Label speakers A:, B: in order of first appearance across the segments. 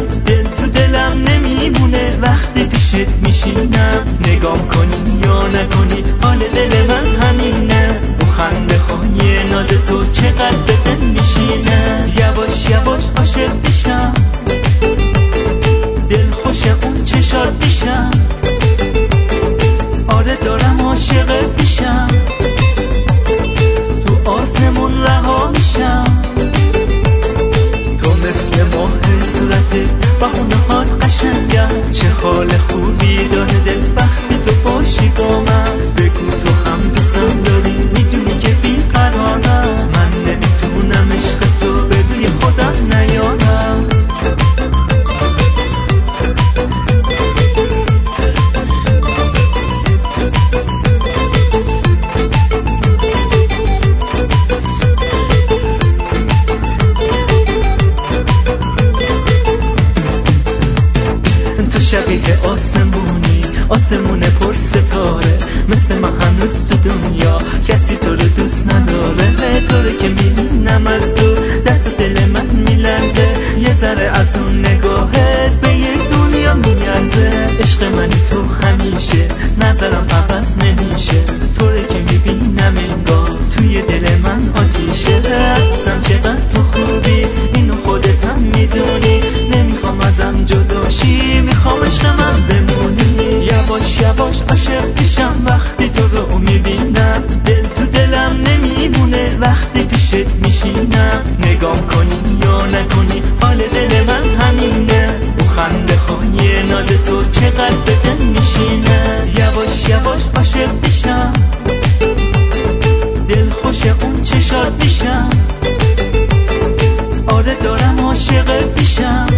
A: دل تو دلم نمیمونه وقتی پیشت میشینم. نگام کنی یا نکنی حال دل من همینه. اون خنده های ناز تو چقدر به دل میشینه. یواش یواش عاشق میشم، دل خوش اون چشات میشم. آره دارم عاشقت میشم، تو آسمون رها میشم. تو مثل ماه صورتت بهونه هات قشنگم. چه حال خوبی داره دل وقتی تو باشی با من. بگو تو هم دوستم داری، میدونی که بیقرارم. من نمیتونم عشق تو به روی خودم نیارم. شبیه آسمونی، آسمون پر ستاره. مثل من هنوز تو دنیا کسی تو رو دوست نداره. تو رو که میبینم از تو دست دل من میلرزه. یه ذره از اون نگاهت به یک دنیا میارزه. عشق منی تو همیشه، نظرم عوض نمیشه. تو رو که میبینم انگار توی دل من آتیشه. هستم چقدر تو خوبی، اینو خودت هم میدونی. نمیخوام ازم جداشی، میخوام عشق من بمونی. یواش یواش عاشق میشم وقتی تو رو میبینم. دل تو دلم نمیمونه وقتی پیشت میشینم. نگام کنی یا نکنی حال دل من همینه. اون خنده های ناز تو چقدر به دل میشینه. یواش یواش عاشق میشم، دل خوش اون چشات میشم. آره دارم عاشقت میشم،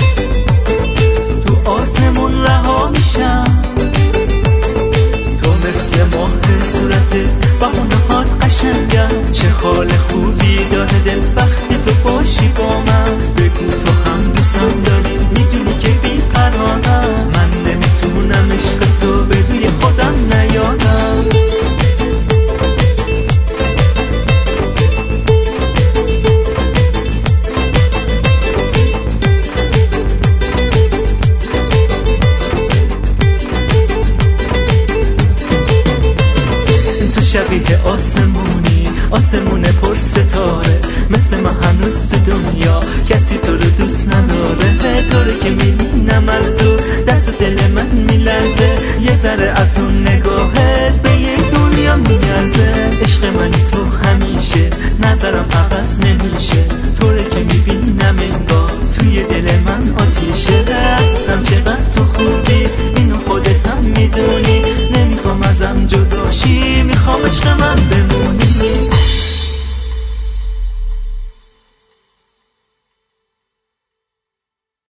A: تو آسمون رها میشم. تو مثل ماه صورتت بهونه هات قشنگم. چه حال خوبی داره دل وقتی تو باشی با من. بگو تو هم دوستم داری، میدونی که بیقرارم. من نمیتونم عشق تو به روی خودم نیارم. شبیه آسمونی، آسمون پر ستاره. مثل من هنوز تو دنیا کسی تو رو دوست نداره. تو رو که میبینم از تو دست دل من میلرزه. یه ذره از اون نگاهت به یک دنیا میارزه. عشق منی تو همیشه، نظرم عوض نمیشه. تو رو که میبینم انگار توی دل من آتیشه.